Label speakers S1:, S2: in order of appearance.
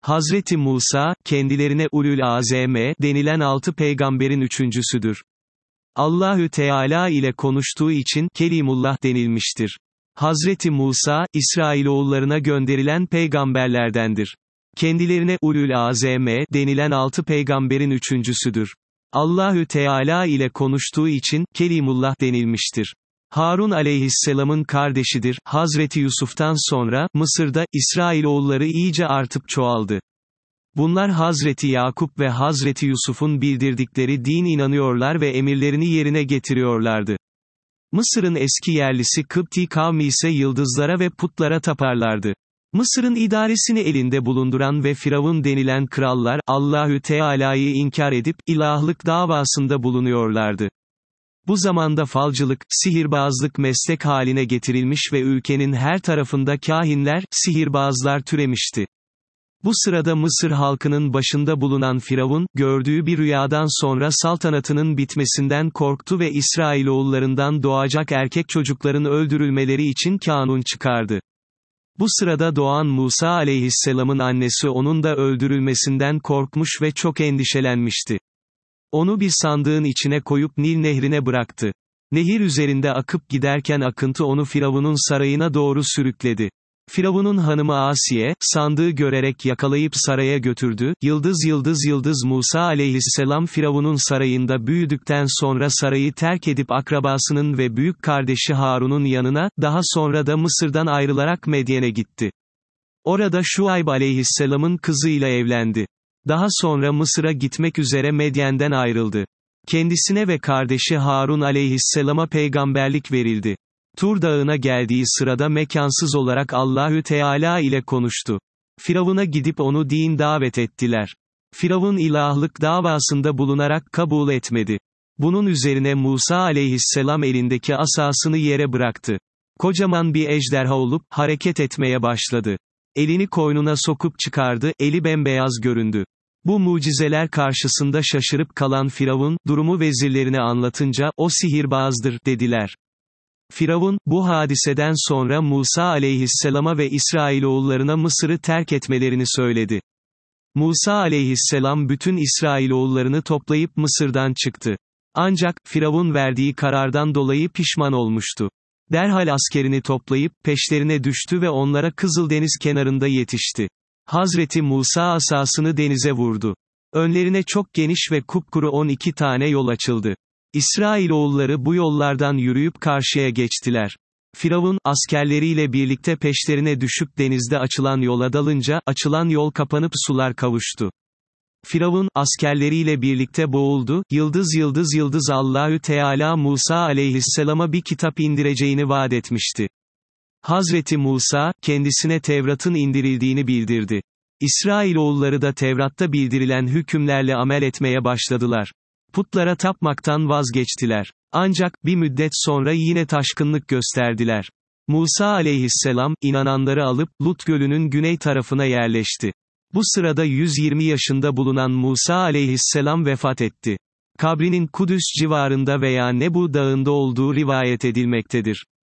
S1: Hazreti Musa, kendilerine Ulul Azm denilen 6 peygamberin üçüncüsüdür. Allahü Teala ile konuştuğu için Kelimullah denilmiştir. Hazreti Musa, İsrailoğullarına gönderilen peygamberlerdendir. Kendilerine Ulul Azm denilen 6 peygamberin üçüncüsüdür. Allahü Teala ile konuştuğu için Kelimullah denilmiştir. Harun aleyhisselamın kardeşidir. Hazreti Yusuf'tan sonra, Mısır'da, İsrailoğulları iyice artıp çoğaldı. Bunlar Hazreti Yakup ve Hazreti Yusuf'un bildirdikleri din inanıyorlar ve emirlerini yerine getiriyorlardı. Mısır'ın eski yerlisi Kıpti kavmi ise yıldızlara ve putlara taparlardı. Mısır'ın idaresini elinde bulunduran ve Firavun denilen krallar, Allahü Teala'yı inkar edip, ilahlık davasında bulunuyorlardı. Bu zamanda falcılık, sihirbazlık meslek haline getirilmiş ve ülkenin her tarafında kâhinler, sihirbazlar türemişti. Bu sırada Mısır halkının başında bulunan Firavun, gördüğü bir rüyadan sonra saltanatının bitmesinden korktu ve İsrailoğullarından doğacak erkek çocukların öldürülmeleri için kanun çıkardı. Bu sırada doğan Musa aleyhisselamın annesi onun da öldürülmesinden korkmuş ve çok endişelenmişti. Onu bir sandığın içine koyup Nil nehrine bıraktı. Nehir üzerinde akıp giderken akıntı onu Firavun'un sarayına doğru sürükledi. Firavun'un hanımı Asiye, sandığı görerek yakalayıp saraya götürdü. Yıldız Musa aleyhisselam Firavun'un sarayında büyüdükten sonra sarayı terk edip akrabasının ve büyük kardeşi Harun'un yanına, daha sonra da Mısır'dan ayrılarak Medyen'e gitti. Orada Şuayb aleyhisselamın kızıyla evlendi. Daha sonra Mısır'a gitmek üzere Medyen'den ayrıldı. Kendisine ve kardeşi Harun aleyhisselama peygamberlik verildi. Tur dağına geldiği sırada mekansız olarak Allahü Teala ile konuştu. Firavun'a gidip onu din davet ettiler. Firavun ilahlık davasında bulunarak kabul etmedi. Bunun üzerine Musa aleyhisselam elindeki asasını yere bıraktı. Kocaman bir ejderha olup, hareket etmeye başladı. Elini koynuna sokup çıkardı, eli bembeyaz göründü. Bu mucizeler karşısında şaşırıp kalan Firavun, durumu vezirlerine anlatınca, o sihirbazdır, dediler. Firavun, bu hadiseden sonra Musa aleyhisselama ve İsrailoğullarına Mısır'ı terk etmelerini söyledi. Musa aleyhisselam bütün İsrailoğullarını toplayıp Mısır'dan çıktı. Ancak, Firavun verdiği karardan dolayı pişman olmuştu. Derhal askerini toplayıp, peşlerine düştü ve onlara Kızıldeniz kenarında yetişti. Hazreti Musa asasını denize vurdu. Önlerine çok geniş ve kupkuru 12 tane yol açıldı. İsrailoğulları bu yollardan yürüyüp karşıya geçtiler. Firavun, askerleriyle birlikte peşlerine düşüp denizde açılan yola dalınca, açılan yol kapanıp sular kavuştu. Firavun, askerleriyle birlikte boğuldu. Yıldız Allahü Teala Musa aleyhisselama bir kitap indireceğini vaat etmişti. Hazreti Musa, kendisine Tevrat'ın indirildiğini bildirdi. İsrailoğulları da Tevrat'ta bildirilen hükümlerle amel etmeye başladılar. Putlara tapmaktan vazgeçtiler. Ancak, bir müddet sonra yine taşkınlık gösterdiler. Musa aleyhisselam, inananları alıp, Lut gölünün güney tarafına yerleşti. Bu sırada 120 yaşında bulunan Musa aleyhisselam vefat etti. Kabrinin Kudüs civarında veya Nebu dağında olduğu rivayet edilmektedir.